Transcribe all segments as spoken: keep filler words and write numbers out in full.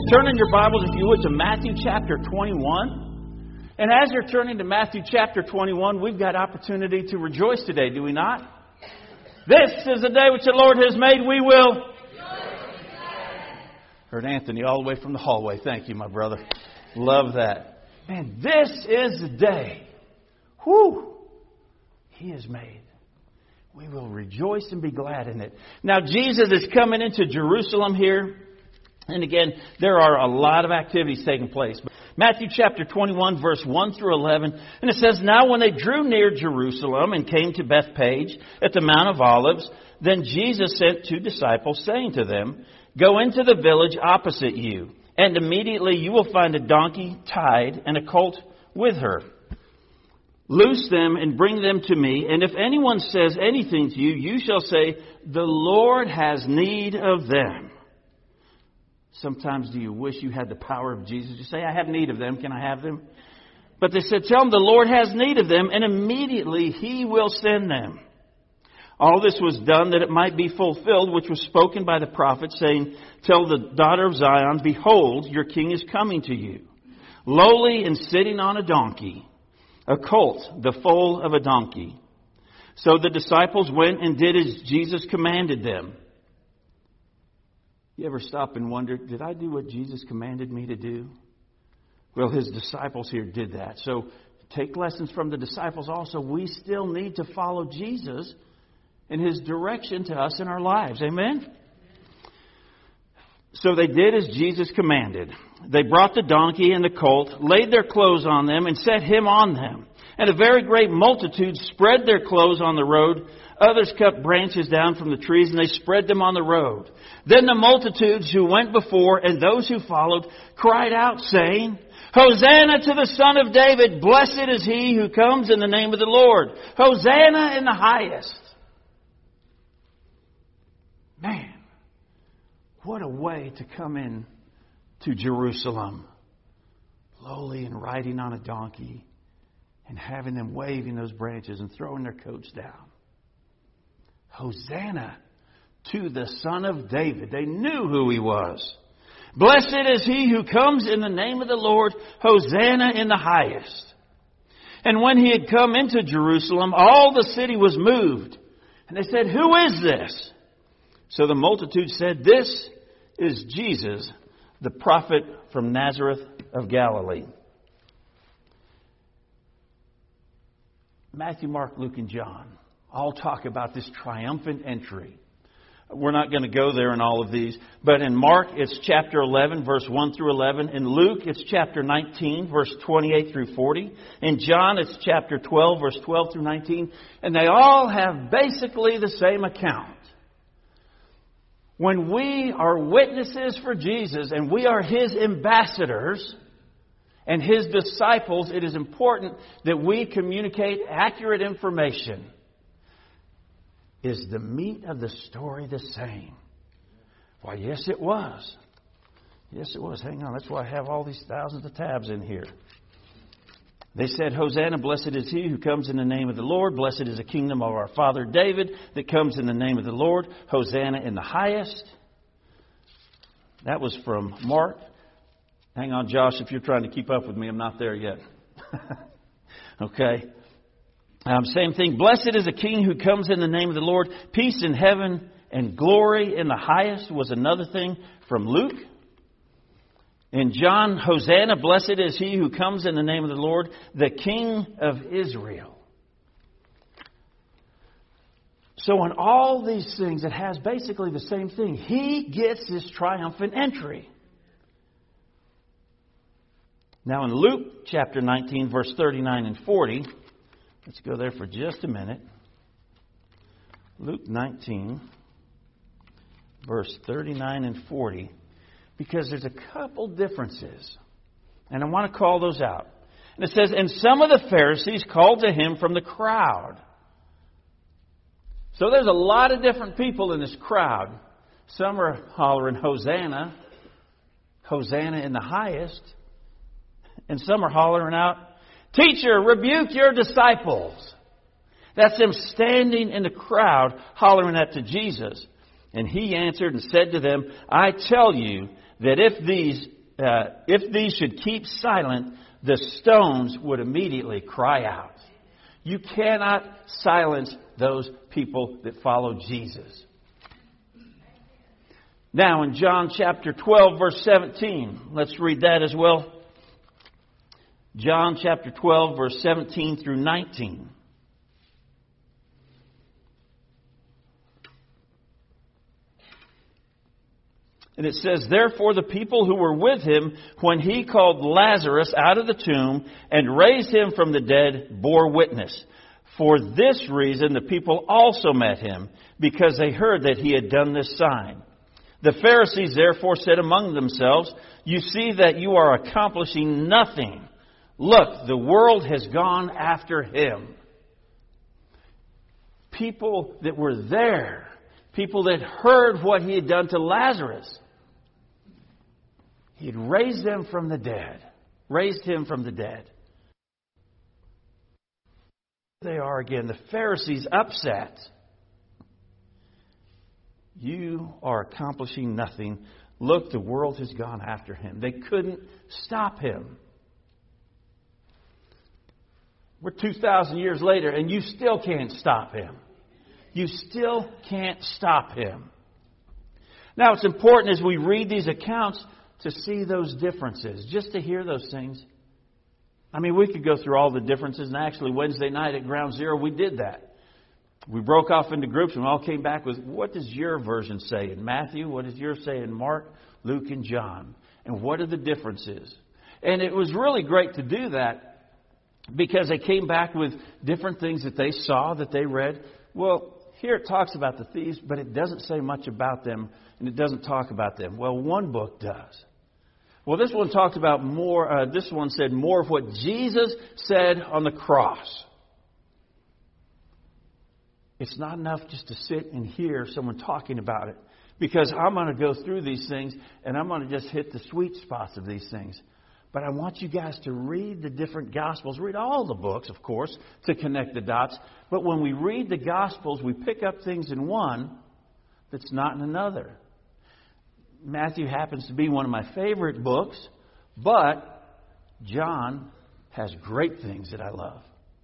Turn in your Bibles, if you would, to Matthew chapter twenty-one. And as you're turning to Matthew chapter twenty-one, we've got opportunity to rejoice today, do we not? This is the day which the Lord has made. We will. Heard Anthony all the way from the hallway. Thank you, my brother. Love that. Man, this is the day. Whew. He has made. We will rejoice and be glad in it. Now, Jesus is coming into Jerusalem here. And again, there are a lot of activities taking place. Matthew chapter twenty-one, verse one through eleven. And it says, Now when they drew near Jerusalem and came to Bethphage at the Mount of Olives, then Jesus sent two disciples, saying to them, Go into the village opposite you, and immediately you will find a donkey tied and a colt with her. Loose them and bring them to me, and if anyone says anything to you, you shall say, The Lord has need of them. Sometimes do you wish you had the power of Jesus? You say, I have need of them. Can I have them? But they said, Tell them the Lord has need of them, and immediately He will send them. All this was done that it might be fulfilled, which was spoken by the prophet, saying, Tell the daughter of Zion, Behold, your king is coming to you, lowly and sitting on a donkey, a colt, the foal of a donkey. So the disciples went and did as Jesus commanded them. You ever stop and wonder, did I do what Jesus commanded me to do? Well, His disciples here did that. So take lessons from the disciples also. We still need to follow Jesus in His direction to us in our lives. Amen? So they did as Jesus commanded. They brought the donkey and the colt, laid their clothes on them, and set Him on them. And a very great multitude spread their clothes on the road. Others cut branches down from the trees, and they spread them on the road. Then the multitudes who went before and those who followed cried out, saying, Hosanna to the Son of David! Blessed is He who comes in the name of the Lord! Hosanna in the highest! Man, what a way to come in to Jerusalem. Lowly and riding on a donkey and having them waving those branches and throwing their coats down. Hosanna to the Son of David. They knew who He was. Blessed is He who comes in the name of the Lord. Hosanna in the highest. And when He had come into Jerusalem, all the city was moved. And they said, Who is this? So the multitude said, This is Jesus, the prophet from Nazareth of Galilee. Matthew, Mark, Luke, and John all talk about this triumphant entry. We're not going to go there in all of these. But in Mark, it's chapter eleven, verse one through eleven. In Luke, it's chapter nineteen, verse twenty-eight through forty. In John, it's chapter twelve, verse twelve through nineteen. And they all have basically the same account. When we are witnesses for Jesus and we are His ambassadors and His disciples, it is important that we communicate accurate information. Is the meat of the story the same? Why, yes, it was. Yes, it was. Hang on. That's why I have all these thousands of tabs in here. They said, Hosanna, blessed is He who comes in the name of the Lord. Blessed is the kingdom of our father David that comes in the name of the Lord. Hosanna in the highest. That was from Mark. Hang on, Josh, if you're trying to keep up with me. I'm not there yet. Okay. Um, same thing. Blessed is the King who comes in the name of the Lord. Peace in heaven and glory in the highest was another thing from Luke. In John, Hosanna, blessed is He who comes in the name of the Lord, the King of Israel. So in all these things, it has basically the same thing. He gets His triumphant entry. Now in Luke chapter nineteen, verse thirty-nine and forty... Let's go there for just a minute. Luke nineteen, verse thirty-nine and forty. Because there's a couple differences. And I want to call those out. And it says, And some of the Pharisees called to Him from the crowd. So there's a lot of different people in this crowd. Some are hollering, Hosanna. Hosanna in the highest. And some are hollering out, Teacher, rebuke your disciples. That's them standing in the crowd hollering that to Jesus. And He answered and said to them, I tell you that if these uh, if these should keep silent, the stones would immediately cry out. You cannot silence those people that follow Jesus. Now in John chapter twelve, verse seventeen, let's read that as well. John chapter twelve, verse seventeen through nineteen. And it says, therefore the people who were with him when he called Lazarus out of the tomb and raised him from the dead bore witness. For this reason the people also met him, because they heard that he had done this sign. The Pharisees therefore said among themselves, you see that you are accomplishing nothing. Look, the world has gone after him. People that were there, people that heard what he had done to Lazarus. He had raised them from the dead. Raised him from the dead. They are again, the Pharisees upset. You are accomplishing nothing. Look, the world has gone after him. They couldn't stop him. We're two thousand years later and you still can't stop him. You still can't stop him. Now it's important as we read these accounts to see those differences, just to hear those things. I mean, we could go through all the differences, and actually Wednesday night at Ground Zero we did that. We broke off into groups and we all came back with, what does your version say in Matthew? What does yours say in Mark, Luke, and John? And what are the differences? And it was really great to do that because they came back with different things that they saw, that they read. Well, here it talks about the thieves, but it doesn't say much about them, and it doesn't talk about them. Well, one book does. Well, this one talked about more, uh, this one said more of what Jesus said on the cross. It's not enough just to sit and hear someone talking about it, because I'm going to go through these things and I'm going to just hit the sweet spots of these things. But I want you guys to read the different Gospels. Read all the books, of course, to connect the dots. But when we read the Gospels, we pick up things in one that's not in another. Matthew happens to be one of my favorite books, but John has great things that I love.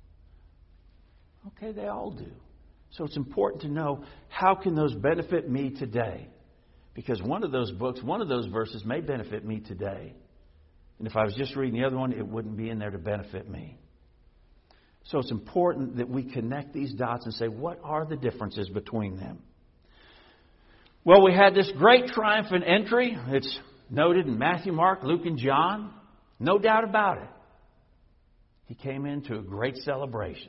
Okay, they all do. So it's important to know, how can those benefit me today? Because one of those books, one of those verses may benefit me today. And if I was just reading the other one, it wouldn't be in there to benefit me. So it's important that we connect these dots and say, what are the differences between them? Well, we had this great triumphant entry. It's noted in Matthew, Mark, Luke, and John. No doubt about it. He came into a great celebration.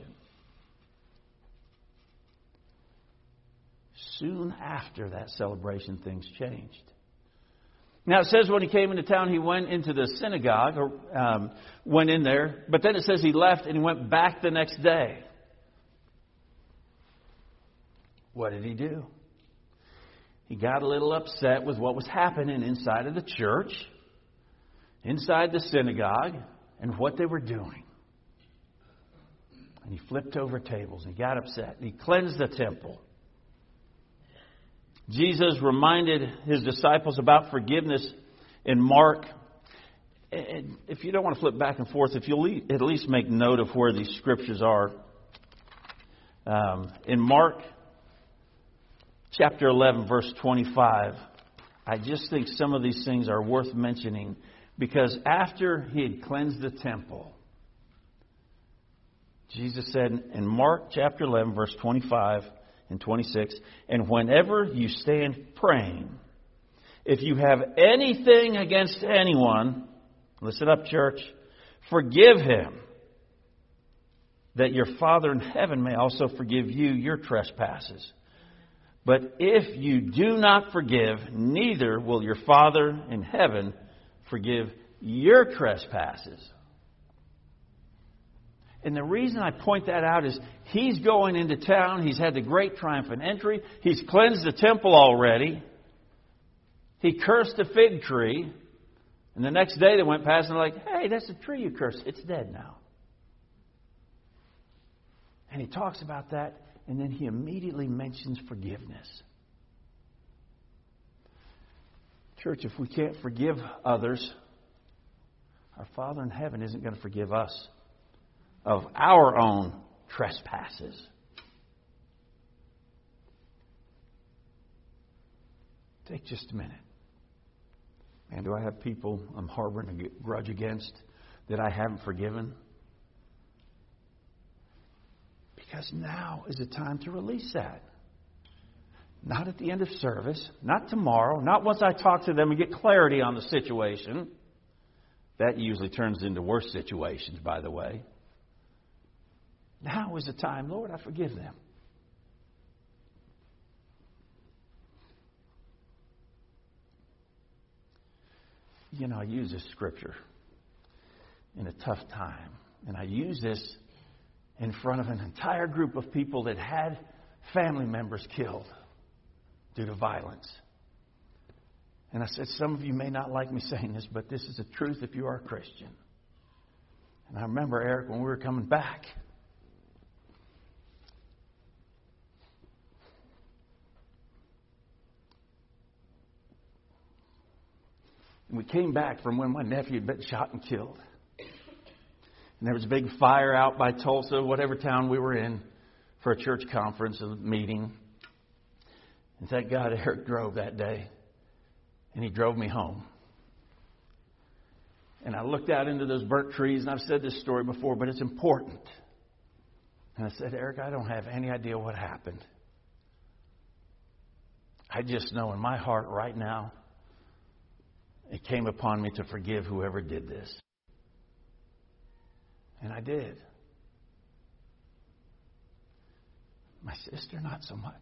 Soon after that celebration, things changed. Now, it says when he came into town, he went into the synagogue, or um, went in there. But then it says he left and he went back the next day. What did he do? He got a little upset with what was happening inside of the church, inside the synagogue, and what they were doing. And he flipped over tables and got upset. And he cleansed the temple. Jesus reminded his disciples about forgiveness in Mark. And if you don't want to flip back and forth, if you'll at least make note of where these scriptures are. Um, in Mark chapter eleven, verse twenty-five, I just think some of these things are worth mentioning, because after he had cleansed the temple, Jesus said in Mark chapter eleven, verse twenty-five and twenty-six, and whenever you stand praying, if you have anything against anyone, listen up, church, forgive him, that your Father in heaven may also forgive you your trespasses. But if you do not forgive, neither will your Father in heaven forgive your trespasses. And the reason I point that out is he's going into town. He's had the great triumphant entry. He's cleansed the temple already. He cursed the fig tree. And the next day they went past and they're like, hey, that's the tree you cursed. It's dead now. And he talks about that. And then he immediately mentions forgiveness. Church, if we can't forgive others, our Father in heaven isn't going to forgive us of our own trespasses. Take just a minute. Man, do I have people I'm harboring a grudge against that I haven't forgiven? Because now is the time to release that. Not at the end of service, not tomorrow, not once I talk to them and get clarity on the situation. That usually turns into worse situations, by the way. Now is the time, Lord, I forgive them. You know, I use this scripture in a tough time. And I use this in front of an entire group of people that had family members killed due to violence. And I said, some of you may not like me saying this, but this is the truth if you are a Christian. And I remember, Eric, when we were coming back, and we came back from when my nephew had been shot and killed. And there was a big fire out by Tulsa, whatever town we were in, for a church conference, a meeting. And thank God Eric drove that day. And he drove me home. And I looked out into those burnt trees, and I've said this story before, but it's important. And I said, Eric, I don't have any idea what happened. I just know in my heart right now, it came upon me to forgive whoever did this. And I did. My sister, not so much.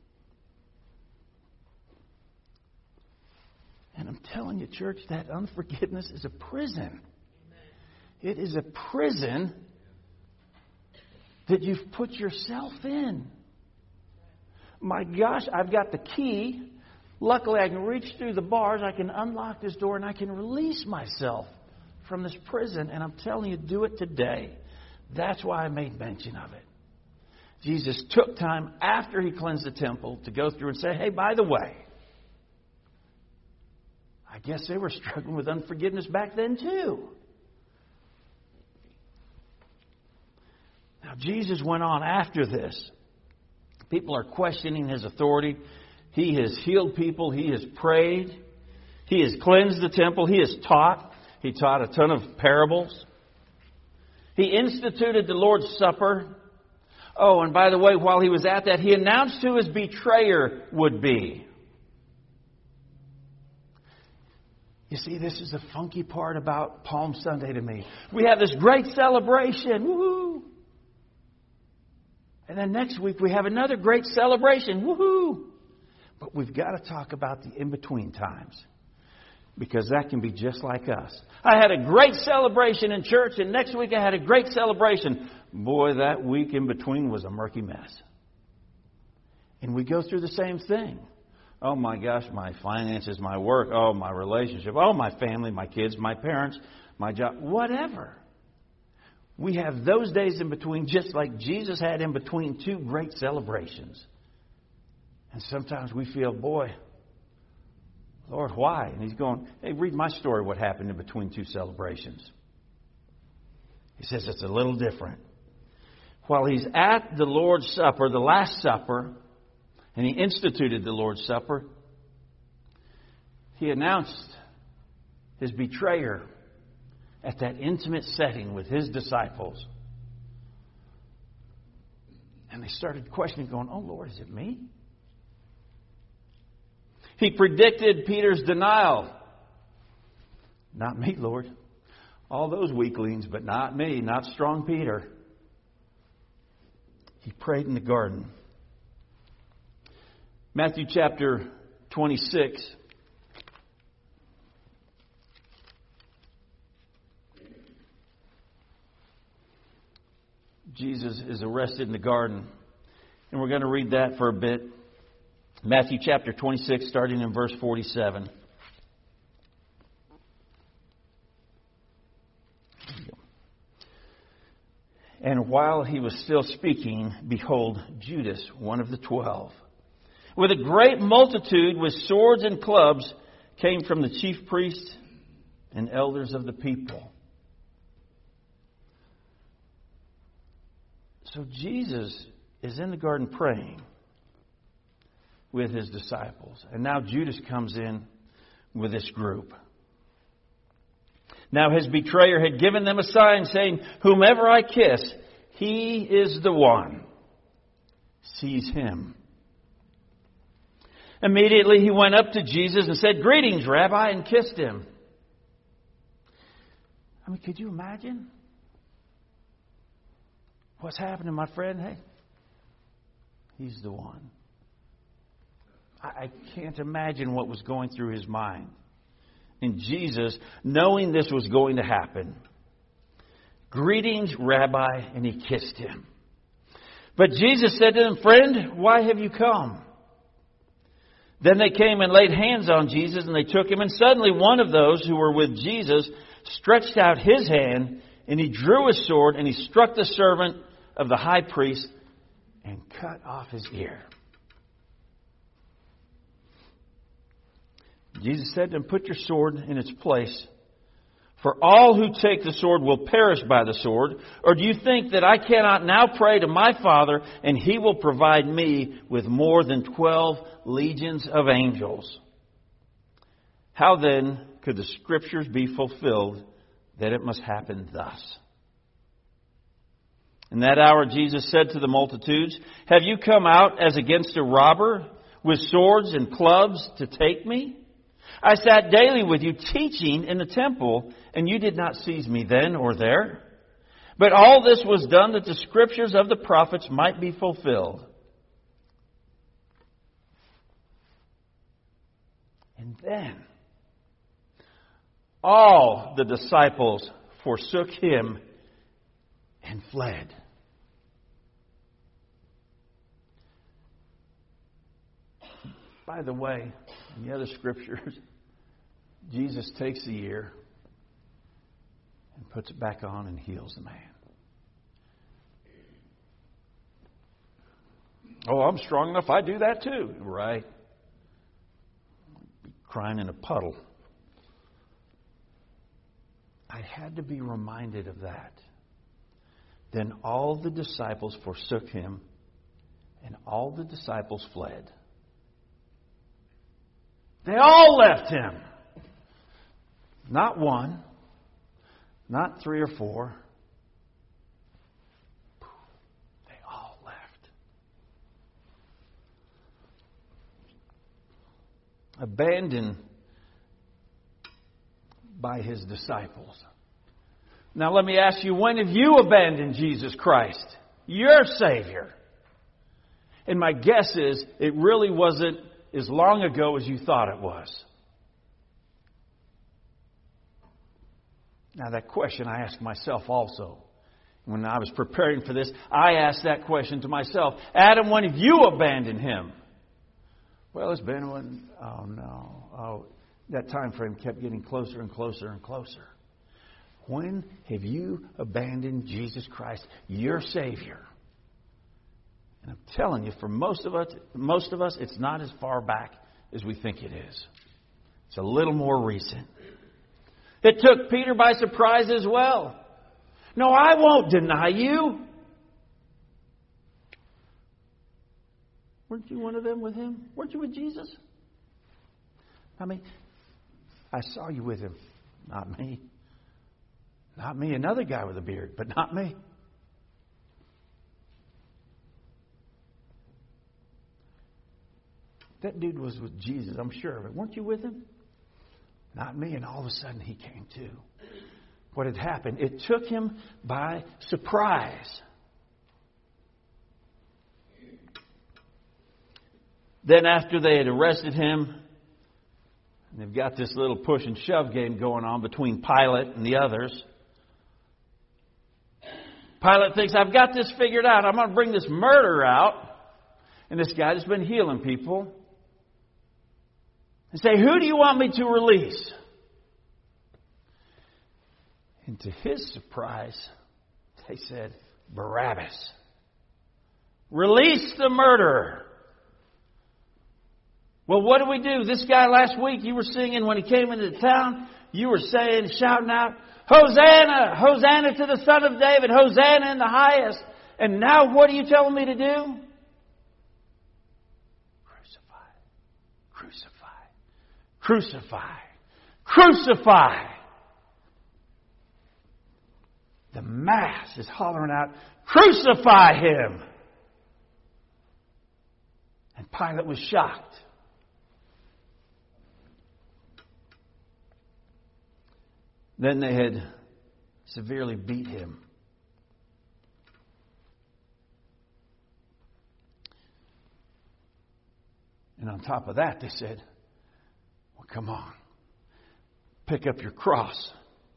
And I'm telling you, church, that unforgiveness is a prison. It is a prison that you've put yourself in. My gosh, I've got the key. Luckily, I can reach through the bars. I can unlock this door and I can release myself from this prison. And I'm telling you, do it today. That's why I made mention of it. Jesus took time after he cleansed the temple to go through and say, hey, by the way, I guess they were struggling with unforgiveness back then too. Now, Jesus went on after this. People are questioning his authority. He has healed people. He has prayed. He has cleansed the temple. He has taught. He taught a ton of parables. He instituted the Lord's Supper. Oh, and by the way, while he was at that, he announced who his betrayer would be. You see, this is the funky part about Palm Sunday to me. We have this great celebration. Woohoo! And then next week we have another great celebration. Woohoo! But we've got to talk about the in-between times. Because that can be just like us. I had a great celebration in church, and next week I had a great celebration. Boy, that week in between was a murky mess. And we go through the same thing. Oh my gosh, my finances, my work, oh my relationship, oh my family, my kids, my parents, my job, whatever. We have those days in between just like Jesus had in between two great celebrations. And sometimes we feel, boy, Lord, why? And he's going, hey, read my story, what happened in between two celebrations. He says it's a little different. While he's at the Lord's Supper, the Last Supper, and he instituted the Lord's Supper, he announced his betrayer at that intimate setting with his disciples. And they started questioning, going, oh, Lord, is it me? He predicted Peter's denial. Not me, Lord. All those weaklings, but not me, not strong Peter. He prayed in the garden. Matthew chapter twenty-six. Jesus is arrested in the garden. And we're going to read that for a bit. Matthew chapter twenty-six, starting in verse forty-seven. And while he was still speaking, behold, Judas, one of the twelve, with a great multitude with swords and clubs, came from the chief priests and elders of the people. So Jesus is in the garden praying with his disciples. And now Judas comes in with this group. Now his betrayer had given them a sign saying, "Whomever I kiss, he is the one. Seize him." Immediately he went up to Jesus and said, "Greetings, Rabbi," and kissed him. I mean, could you imagine what's happening, my friend? Hey, he's the one. I, I can't imagine what was going through his mind. And Jesus, knowing this was going to happen, "Greetings, Rabbi," and he kissed him. But Jesus said to them, "Friend, why have you come?" Then they came and laid hands on Jesus, and they took him. And suddenly one of those who were with Jesus stretched out his hand, and he drew his sword, and he struck the servant of the high priest and cut off his ear. Jesus said to him, "Put your sword in its place. For all who take the sword will perish by the sword. Or do you think that I cannot now pray to my Father, and he will provide me with more than twelve legions of angels?" How then could the Scriptures be fulfilled that it must happen thus? In that hour Jesus said to the multitudes, "Have you come out as against a robber with swords and clubs to take me? I sat daily with you teaching in the temple, and you did not seize me then or there. But all this was done that the Scriptures of the prophets might be fulfilled." And then all the disciples forsook him and fled. By the way, in the other scriptures, Jesus takes the ear and puts it back on and heals the man. "Oh, I'm strong enough. I do that too." Right. Be crying in a puddle. I had to be reminded of that. Then all the disciples forsook him, and all the disciples fled. They all left him. Not one, not three or four. They all left. Abandoned by his disciples. Now let me ask you, when have you abandoned Jesus Christ, your Savior? And my guess is it really wasn't as long ago as you thought it was. Now that question I asked myself also. When I was preparing for this, I asked that question to myself. Adam, when have you abandoned him? Well, it's been when, oh no, oh, that time frame kept getting closer and closer and closer. When have you abandoned Jesus Christ, your Savior? And I'm telling you, for most of us, most of us, it's not as far back as we think it is. It's a little more recent. It took Peter by surprise as well. "No, I won't deny you." Weren't you one of them with him? Weren't you with Jesus? I mean, I saw you with him. Not me. Not me. Another guy with a beard, but not me. That dude was with Jesus, I'm sure. But weren't you with him? Not me. And all of a sudden he came too. What had happened? It took him by surprise. Then after they had arrested him, and they've got this little push and shove game going on between Pilate and the others. Pilate thinks, I've got this figured out. I'm going to bring this murderer out. And this guy that's been healing people. And say, who do you want me to release? And to his surprise, they said, Barabbas. Release the murderer. Well, what do we do? This guy last week, you were singing when he came into the town. You were saying, shouting out, Hosanna! Hosanna to the Son of David! Hosanna in the highest! And now what are you telling me to do? Crucify. Crucify. Crucify. Crucify. The mass is hollering out, crucify him. And Pilate was shocked. Then they had severely beat him. And on top of that, they said, well, come on, pick up your cross.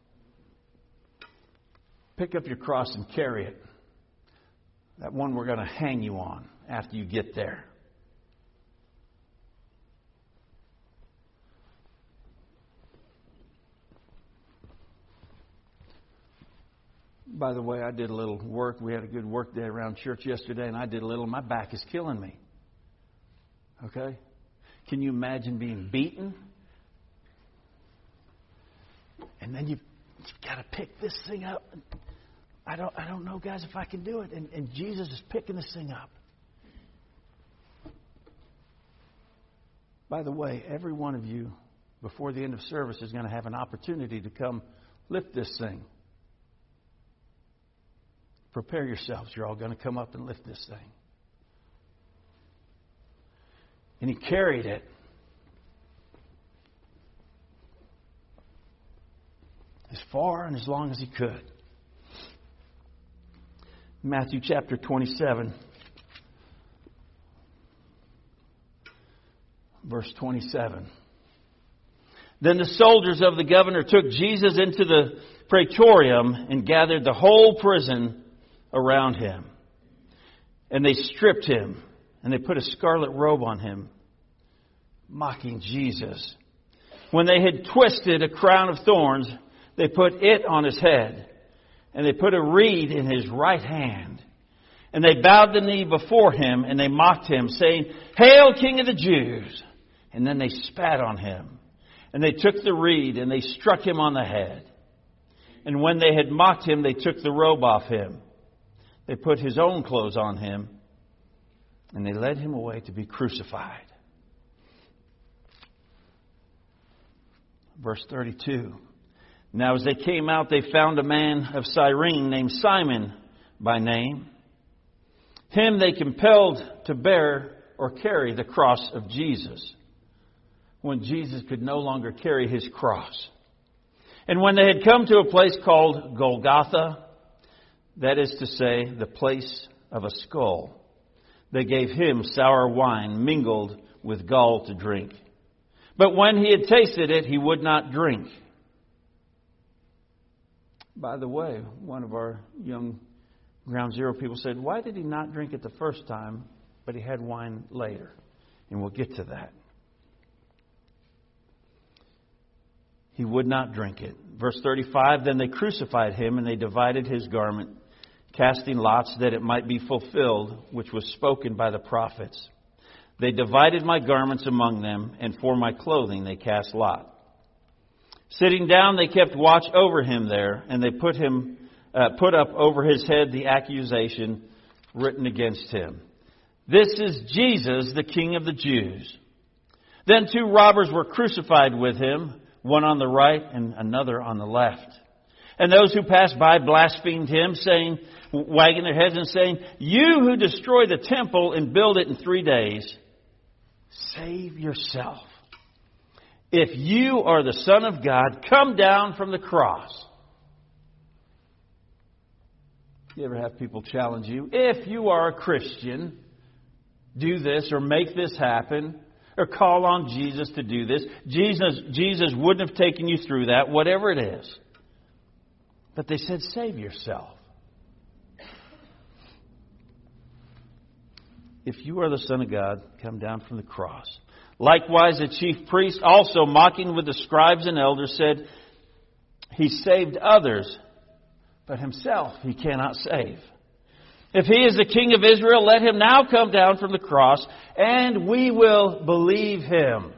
Pick up your cross and carry it. That one we're going to hang you on after you get there. By the way, I did a little work. We had a good work day around church yesterday, and I did a little. My back is killing me. Okay? Can you imagine being beaten? And then you've, you've got to pick this thing up. I don't I don't know, guys, if I can do it. And, and Jesus is picking this thing up. By the way, every one of you, before the end of service, is going to have an opportunity to come lift this thing. Prepare yourselves. You're all going to come up and lift this thing. And he carried it. As far and as long as he could. Matthew chapter twenty-seven. Verse twenty-seven. Then the soldiers of the governor took Jesus into the praetorium and gathered the whole prison around him. And they stripped him, and they put a scarlet robe on him, mocking Jesus. When they had twisted a crown of thorns, they put it on his head, and they put a reed in his right hand. And they bowed the knee before him, and they mocked him, saying, "Hail, King of the Jews!" And then they spat on him. And they took the reed, and they struck him on the head. And when they had mocked him, they took the robe off him. They put his own clothes on him, and they led him away to be crucified. Verse thirty-two. Now as they came out, they found a man of Cyrene named Simon by name. Him they compelled to bear or carry the cross of Jesus, when Jesus could no longer carry his cross. And when they had come to a place called Golgotha, that is to say, the place of a skull, they gave him sour wine mingled with gall to drink. But when he had tasted it, he would not drink. By the way, one of our young Ground Zero people said, why did he not drink it the first time, but he had wine later? And we'll get to that. He would not drink it. Verse thirty-five, then they crucified him, and they divided his garment, casting lots that it might be fulfilled, which was spoken by the prophets. They divided my garments among them, and for my clothing they cast lot. Sitting down, they kept watch over him there, and they put him, uh, put up over his head the accusation written against him. This is Jesus, the King of the Jews. Then two robbers were crucified with him, one on the right and another on the left. And those who passed by blasphemed him, saying, wagging their heads and saying, "You who destroy the temple and build it in three days, save yourself. If you are the Son of God, come down from the cross." You ever have people challenge you? If you are a Christian, do this or make this happen. Or call on Jesus to do this. Jesus, Jesus wouldn't have taken you through that, whatever it is. But they said, save yourself. If you are the Son of God, come down from the cross. Likewise, the chief priest, also mocking with the scribes and elders, said, he saved others, but himself he cannot save. If he is the King of Israel, let him now come down from the cross, and we will believe him.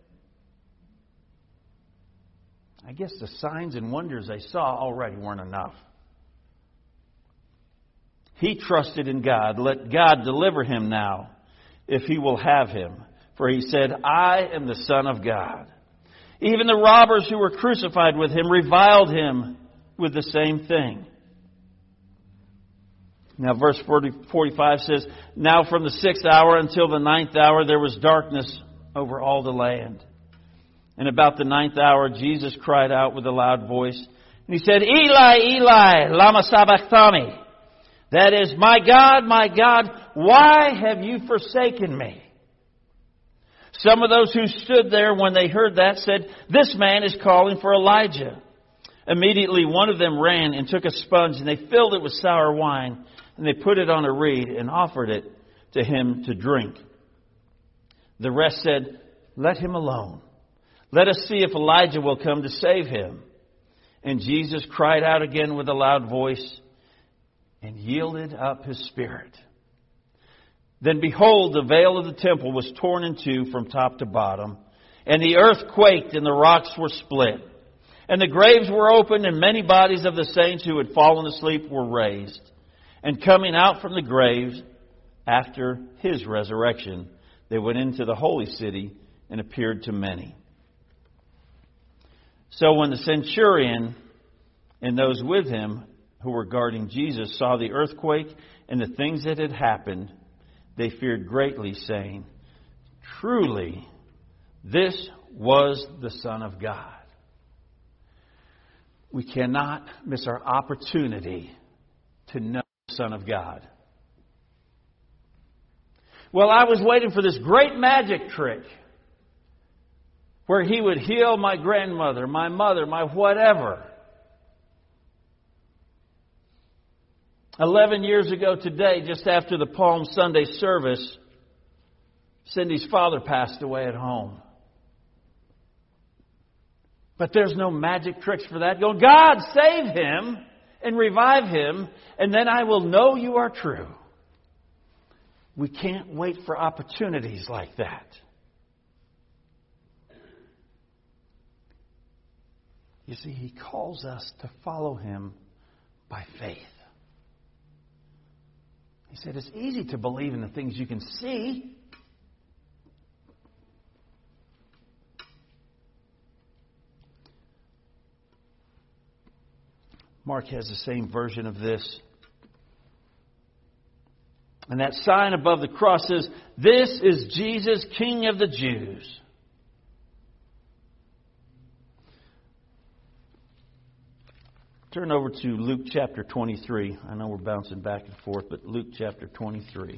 I guess the signs and wonders they saw already weren't enough. he trusted in God. Let God deliver him now, if he will have him. For he said, I am the Son of God. Even the robbers who were crucified with him reviled him with the same thing. Now verse forty, forty-five says, Now from the sixth hour until the ninth hour there was darkness over all the land. And about the ninth hour Jesus cried out with a loud voice. And he said, Eli, Eli, lama sabachthani. That is, My God, my God, why have you forsaken me? Some of those who stood there when they heard that said, This man is calling for Elijah. Immediately one of them ran and took a sponge, and they filled it with sour wine, and they put it on a reed and offered it to him to drink. The rest said, Let him alone. Let us see if Elijah will come to save him. And Jesus cried out again with a loud voice and yielded up his spirit. Then behold, the veil of the temple was torn in two from top to bottom, and the earth quaked, and the rocks were split. And the graves were opened, and many bodies of the saints who had fallen asleep were raised. And coming out from the graves after his resurrection, they went into the holy city and appeared to many. So when the centurion and those with him who were guarding Jesus saw the earthquake and the things that had happened, they feared greatly, saying, Truly, this was the Son of God. We cannot miss our opportunity to know the Son of God. Well, I was waiting for this great magic trick where he would heal my grandmother, my mother, my whatever. Eleven years ago today, just after the Palm Sunday service, Cindy's father passed away at home. But there's no magic tricks for that. Go, God, save him and revive him, and then I will know you are true. We can't wait for opportunities like that. You see, he calls us to follow him by faith. He said it's easy to believe in the things you can see. Mark has the same version of this. And that sign above the cross says, This is Jesus, King of the Jews. Turn over to Luke chapter twenty-three. I know we're bouncing back and forth, but Luke chapter twenty-three.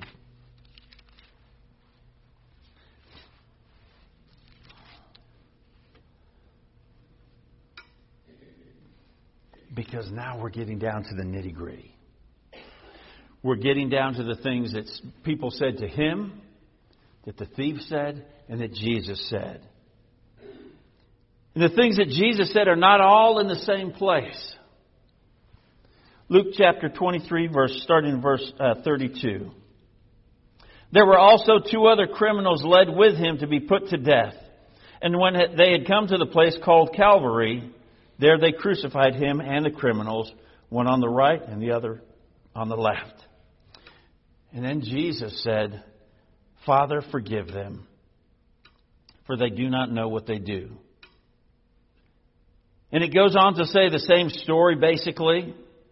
Because now we're getting down to the nitty-gritty. We're getting down to the things that people said to him, that the thief said, and that Jesus said. And the things that Jesus said are not all in the same place. Luke chapter twenty-three, verse starting in verse uh, thirty-two. There were also two other criminals led with him to be put to death. And when they had come to the place called Calvary, there they crucified him and the criminals, one on the right and the other on the left. And then Jesus said, Father, forgive them, for they do not know what they do. And it goes on to say the same story, basically.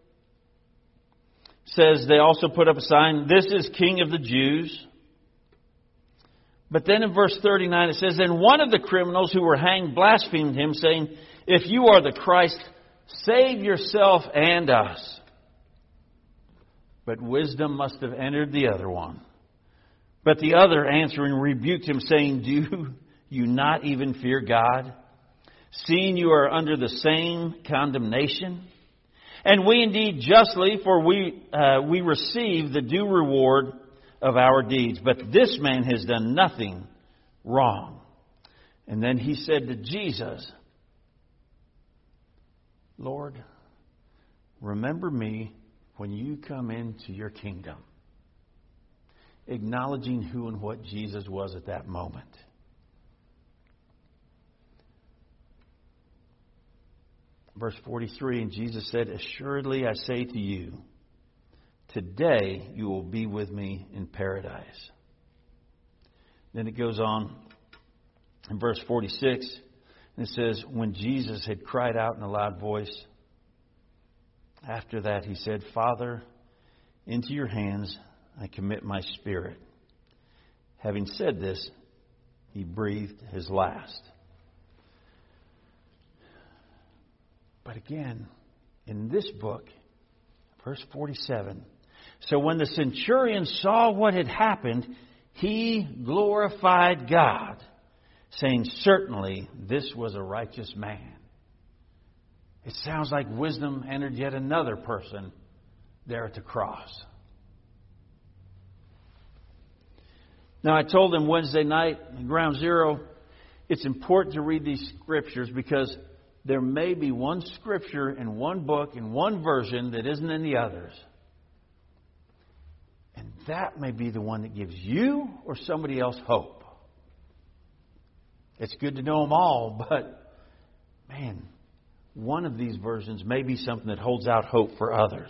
Says they also put up a sign, This is King of the Jews. But then in verse thirty-nine it says, And one of the criminals who were hanged blasphemed him, saying, If you are the Christ, save yourself and us. But wisdom must have entered the other one. But the other answering rebuked him, saying, Do you not even fear God, seeing you are under the same condemnation? And we indeed justly, for we uh, we receive the due reward of our deeds. But this man has done nothing wrong. And then he said to Jesus, Lord, remember me when you come into your kingdom. Acknowledging who and what Jesus was at that moment. Verse forty-three, and Jesus said, Assuredly I say to you, today you will be with me in paradise. Then it goes on in verse forty-six, and it says, when Jesus had cried out in a loud voice, after that he said, Father, into your hands I commit my spirit. Having said this, he breathed his last. But again, in this book, verse forty-seven, so when the centurion saw what had happened, he glorified God, saying, certainly this was a righteous man. It sounds like wisdom entered yet another person there at the cross. Now, I told them Wednesday night at Ground Zero, it's important to read these scriptures because there may be one scripture in one book, in one version, that isn't in the others. And that may be the one that gives you or somebody else hope. It's good to know them all, but, man, one of these versions may be something that holds out hope for others.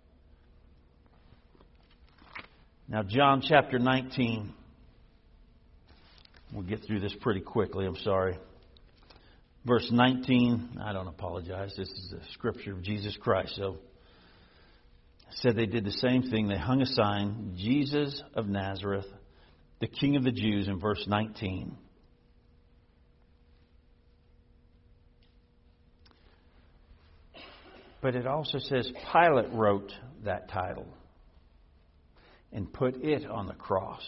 Now, John chapter nineteen. We'll get through this pretty quickly, I'm sorry. Verse nineteen, I don't apologize. This is the scripture of Jesus Christ. So, I said they did the same thing. They hung a sign, Jesus of Nazareth, the King of the Jews, in verse nineteen. But it also says Pilate wrote that title and put it on the cross.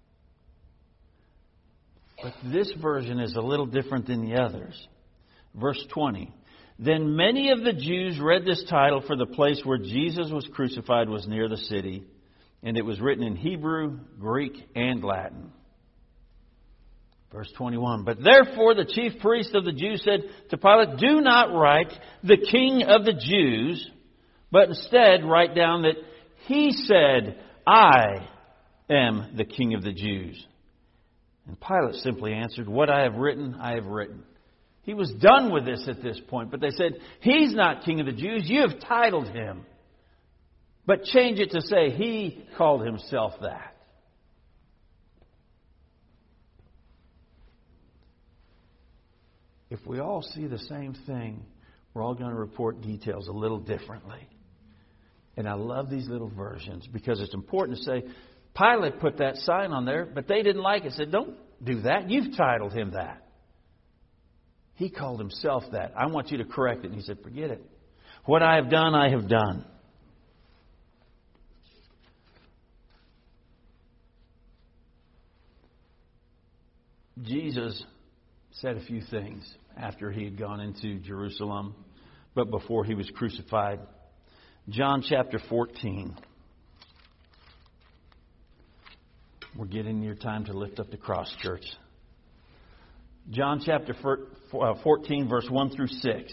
But this version is a little different than the others. Verse twenty. Then many of the Jews read this title, for the place where Jesus was crucified was near the city, and it was written in Hebrew, Greek, and Latin. Verse twenty-one. But therefore the chief priest of the Jews said to Pilate, do not write the King of the Jews, but instead write down that he said, I am the King of the Jews. And Pilate simply answered, what I have written, I have written. He was done with this at this point. But they said, he's not King of the Jews. You have titled him. But change it to say he called himself that. If we all see the same thing, we're all going to report details a little differently. And I love these little versions because it's important to say, Pilate put that sign on there, but they didn't like it. Said, don't do that. You've titled him that. He called himself that. I want you to correct it. And he said, forget it. What I have done, I have done. Jesus said a few things after he had gone into Jerusalem, but before he was crucified. John chapter fourteen. We're getting near time to lift up the cross, church. John chapter fourteen, verse one through six.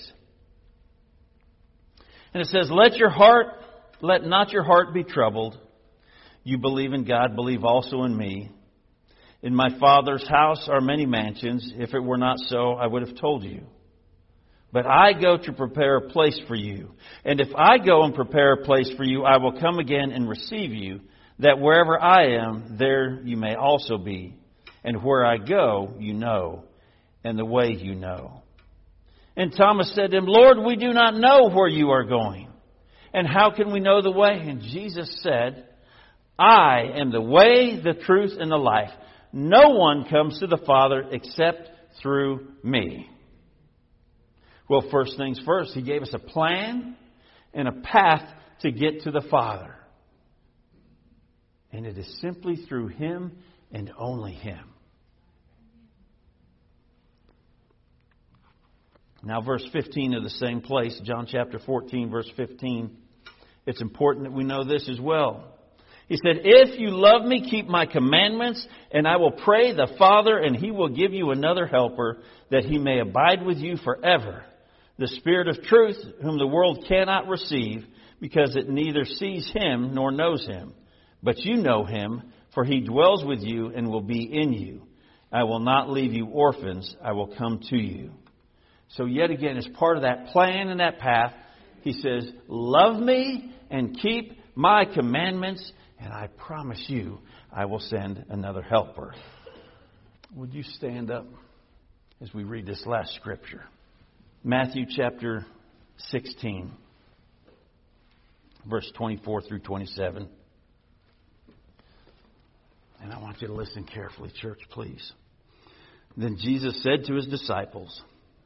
And it says, Let your heart, let not your heart be troubled. You believe in God, believe also in me. In my Father's house are many mansions. If it were not so, I would have told you. But I go to prepare a place for you. And if I go and prepare a place for you, I will come again and receive you, that wherever I am, there you may also be. And where I go, you know, and the way you know. And Thomas said to him, Lord, we do not know where you are going. And how can we know the way? And Jesus said, I am the way, the truth, and the life. No one comes to the Father except through me. Well, first things first, He gave us a plan and a path to get to the Father. And it is simply through Him and only Him. Now, verse fifteen of the same place, John chapter fourteen, verse fifteen. It's important that we know this as well. He said, if you love me, keep my commandments, and I will pray the Father, and He will give you another helper, that He may abide with you forever. The Spirit of truth, whom the world cannot receive, because it neither sees Him nor knows Him. But you know Him, for He dwells with you and will be in you. I will not leave you orphans. I will come to you. So yet again, as part of that plan and that path, He says, love me and keep my commandments, and I promise you I will send another helper. Would you stand up as we read this last scripture? Matthew chapter sixteen, verse twenty-four through twenty-seven. And I want you to listen carefully, church, please. Then Jesus said to his disciples,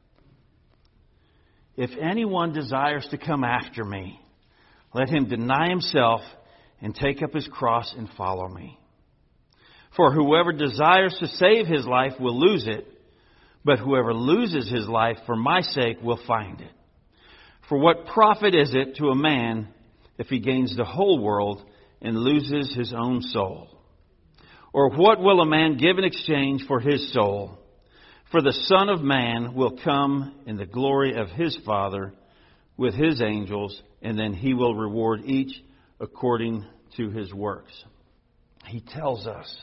if anyone desires to come after me, let him deny himself and take up his cross and follow me. For whoever desires to save his life will lose it, but whoever loses his life for my sake will find it. For what profit is it to a man if he gains the whole world and loses his own soul? Or what will a man give in exchange for his soul? For the Son of Man will come in the glory of his Father with his angels, and then he will reward each according to his works. He tells us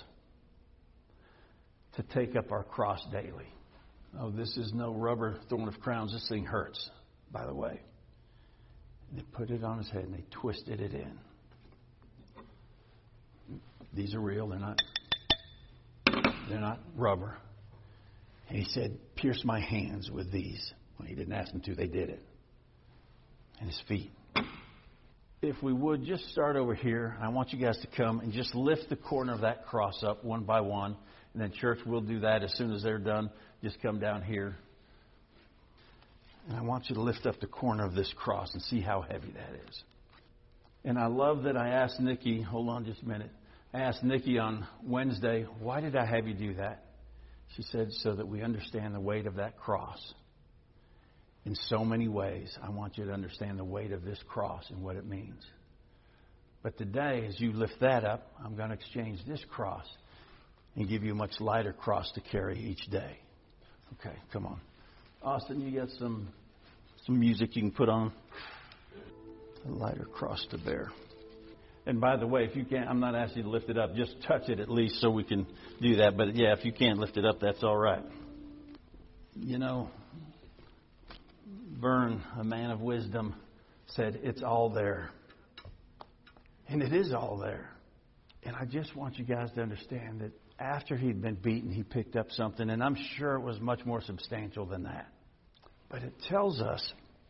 to take up our cross daily. Oh, this is no rubber thorn of crowns. This thing hurts, by the way. And they put it on his head and they twisted it in. These are real. They're not, they're not rubber. And he said, pierce my hands with these. Well, he didn't ask them to. They did it. And his feet. If we would, just start over here. I want you guys to come and just lift the corner of that cross up one by one. And then, church, we'll do that as soon as they're done. Just come down here. And I want you to lift up the corner of this cross and see how heavy that is. And I love that I asked Nikki, hold on just a minute. I asked Nikki on Wednesday, why did I have you do that? She said, so that we understand the weight of that cross. In so many ways, I want you to understand the weight of this cross and what it means. But today, as you lift that up, I'm going to exchange this cross and give you a much lighter cross to carry each day. Okay, come on. Austin, you got some some music you can put on? A lighter cross to bear. And by the way, if you can't, I'm not asking you to lift it up. Just touch it at least so we can do that. But yeah, if you can't lift it up, that's all right. You know, Vern, a man of wisdom, said, it's all there. And it is all there. And I just want you guys to understand that after he'd been beaten, he picked up something. And I'm sure it was much more substantial than that. But it tells us,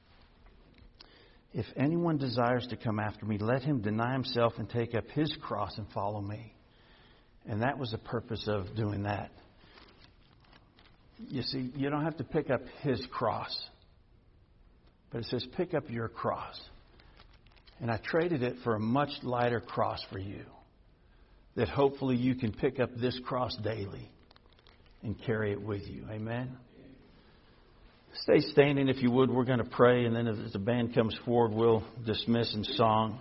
if anyone desires to come after me, let him deny himself and take up his cross and follow me. And that was the purpose of doing that. You see, you don't have to pick up his cross. But it says, pick up your cross. And I traded it for a much lighter cross for you. That hopefully you can pick up this cross daily and carry it with you. Amen? Stay standing if you would. We're going to pray, and then as the band comes forward, we'll dismiss in song.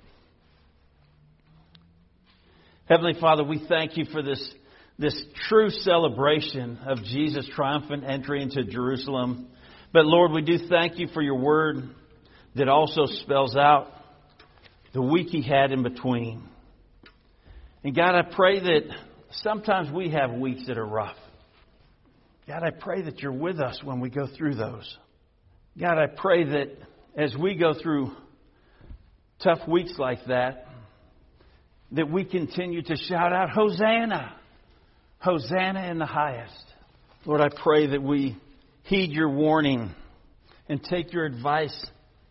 Heavenly Father, we thank you for this, this true celebration of Jesus' triumphant entry into Jerusalem. But Lord, we do thank you for your word that also spells out the week he had in between. And God, I pray that sometimes we have weeks that are rough. God, I pray that you're with us when we go through those. God, I pray that as we go through tough weeks like that, that we continue to shout out, Hosanna! Hosanna in the highest. Lord, I pray that we heed your warning and take your advice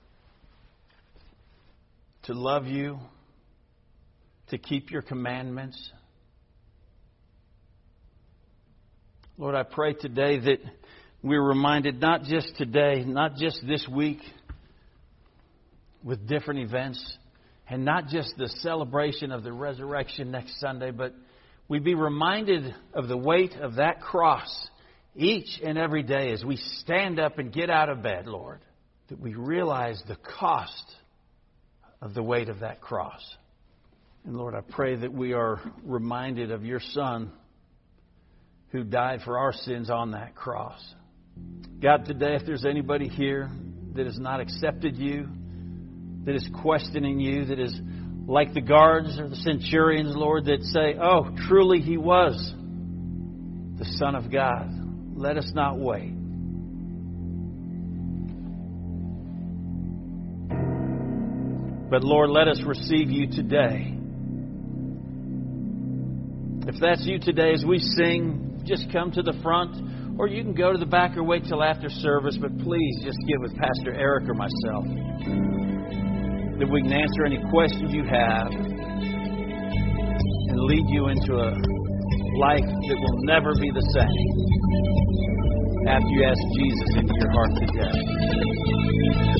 to love you, to keep your commandments. Lord, I pray today that we're reminded not just today, not just this week with different events, and not just the celebration of the resurrection next Sunday, but we be reminded of the weight of that cross each and every day as we stand up and get out of bed, Lord, that we realize the cost of the weight of that cross. And Lord, I pray that we are reminded of your Son who died for our sins on that cross. God, today, if there's anybody here that has not accepted you, that is questioning you, that is like the guards or the centurions, Lord, that say, oh, truly he was the Son of God. Let us not wait. But Lord, let us receive You today. If that's you today, as we sing, just come to the front, or you can go to the back or wait till after service, but please just get with Pastor Eric or myself, that we can answer any questions you have and lead you into a life that will never be the same after you ask Jesus into your heart today.